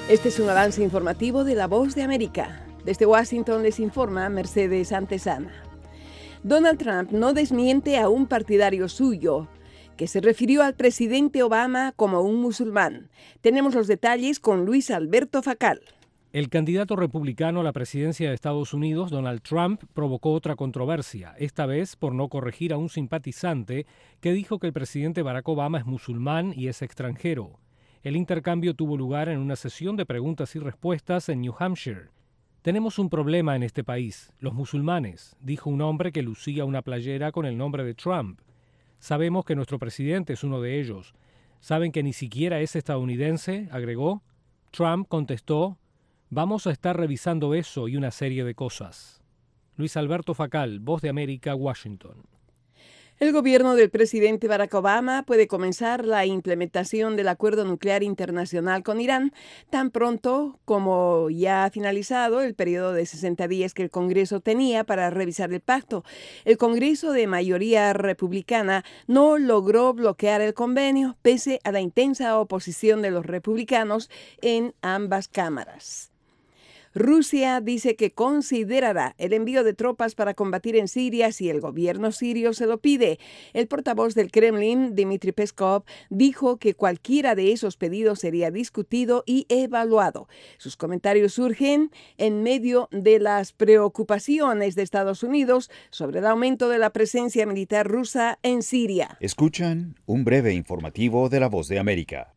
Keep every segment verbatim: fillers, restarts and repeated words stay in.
Este es un avance informativo de La Voz de América. Desde Washington les informa Mercedes Antesana. Donald Trump no desmiente a un partidario suyo que se refirió al presidente Obama como un musulmán. Tenemos los detalles con Luis Alberto Facal. El candidato republicano a la presidencia de Estados Unidos, Donald Trump, provocó otra controversia, esta vez por no corregir a un simpatizante que dijo que el presidente Barack Obama es musulmán y es extranjero. El intercambio tuvo lugar en una sesión de preguntas y respuestas en New Hampshire. Tenemos un problema en este país, los musulmanes, dijo un hombre que lucía una playera con el nombre de Trump. Sabemos que nuestro presidente es uno de ellos. ¿Saben que ni siquiera es estadounidense?, agregó. Trump contestó, vamos a estar revisando eso y una serie de cosas. Luis Alberto Facal, Voz de América, Washington. El gobierno del presidente Barack Obama puede comenzar la implementación del acuerdo nuclear internacional con Irán tan pronto como ya ha finalizado el periodo de sesenta días que el Congreso tenía para revisar el pacto. El Congreso de mayoría republicana no logró bloquear el convenio pese a la intensa oposición de los republicanos en ambas cámaras. Rusia dice que considerará el envío de tropas para combatir en Siria si el gobierno sirio se lo pide. El portavoz del Kremlin, Dmitry Peskov, dijo que cualquiera de esos pedidos sería discutido y evaluado. Sus comentarios surgen en medio de las preocupaciones de Estados Unidos sobre el aumento de la presencia militar rusa en Siria. Escuchan un breve informativo de La Voz de América.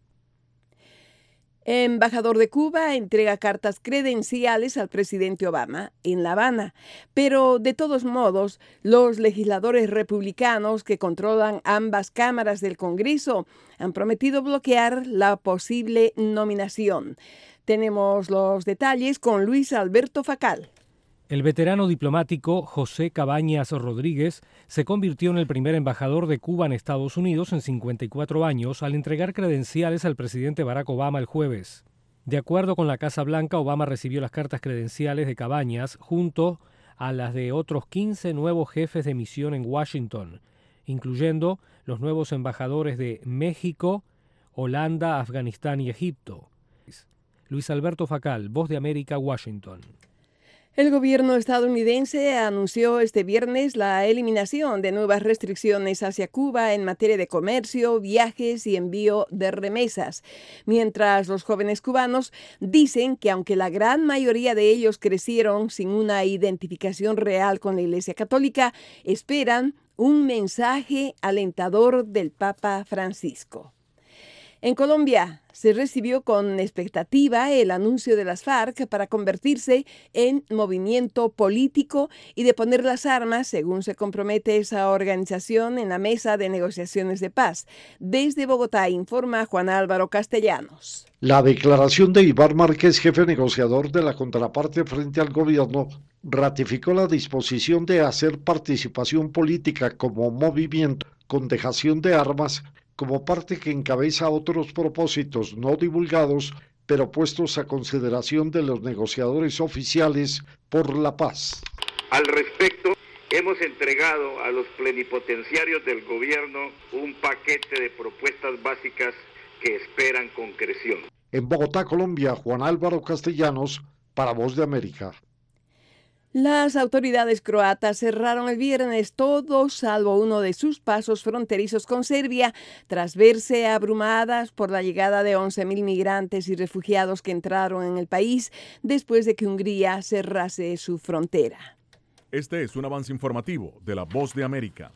Embajador de Cuba entrega cartas credenciales al presidente Obama en La Habana, pero de todos modos, los legisladores republicanos que controlan ambas cámaras del Congreso han prometido bloquear la posible nominación. Tenemos los detalles con Luis Alberto Facal. El veterano diplomático José Cabañas Rodríguez se convirtió en el primer embajador de Cuba en Estados Unidos en cincuenta y cuatro años al entregar credenciales al presidente Barack Obama el jueves. De acuerdo con la Casa Blanca, Obama recibió las cartas credenciales de Cabañas junto a las de otros quince nuevos jefes de misión en Washington, incluyendo los nuevos embajadores de México, Holanda, Afganistán y Egipto. Luis Alberto Facal, Voz de América, Washington. El gobierno estadounidense anunció este viernes la eliminación de nuevas restricciones hacia Cuba en materia de comercio, viajes y envío de remesas, mientras los jóvenes cubanos dicen que aunque la gran mayoría de ellos crecieron sin una identificación real con la Iglesia Católica, esperan un mensaje alentador del Papa Francisco. En Colombia se recibió con expectativa el anuncio de las FARC para convertirse en movimiento político y deponer las armas, según se compromete esa organización en la mesa de negociaciones de paz. Desde Bogotá informa Juan Álvaro Castellanos. La declaración de Iván Márquez, jefe negociador de la contraparte frente al gobierno, ratificó la disposición de hacer participación política como movimiento con dejación de armas como parte que encabeza otros propósitos no divulgados, pero puestos a consideración de los negociadores oficiales por la paz. Al respecto, hemos entregado a los plenipotenciarios del gobierno un paquete de propuestas básicas que esperan concreción. En Bogotá, Colombia, Juan Álvaro Castellanos, para Voz de América. Las autoridades croatas cerraron el viernes todo salvo uno de sus pasos fronterizos con Serbia tras verse abrumadas por la llegada de once mil migrantes y refugiados que entraron en el país después de que Hungría cerrase su frontera. Este es un avance informativo de La Voz de América.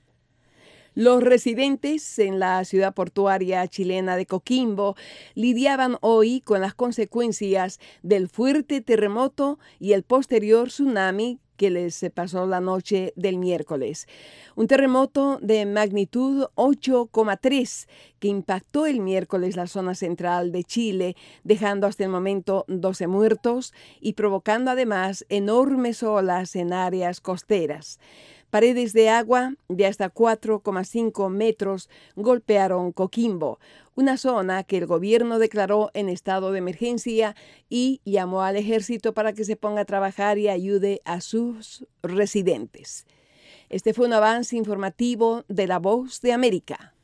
Los residentes en la ciudad portuaria chilena de Coquimbo lidiaban hoy con las consecuencias del fuerte terremoto y el posterior tsunami que les pasó la noche del miércoles. Un terremoto de magnitud ocho coma tres que impactó el miércoles la zona central de Chile, dejando hasta el momento doce muertos y provocando además enormes olas en áreas costeras. Paredes de agua de hasta cuatro coma cinco metros golpearon Coquimbo, una zona que el gobierno declaró en estado de emergencia y llamó al ejército para que se ponga a trabajar y ayude a sus residentes. Este fue un avance informativo de La Voz de América.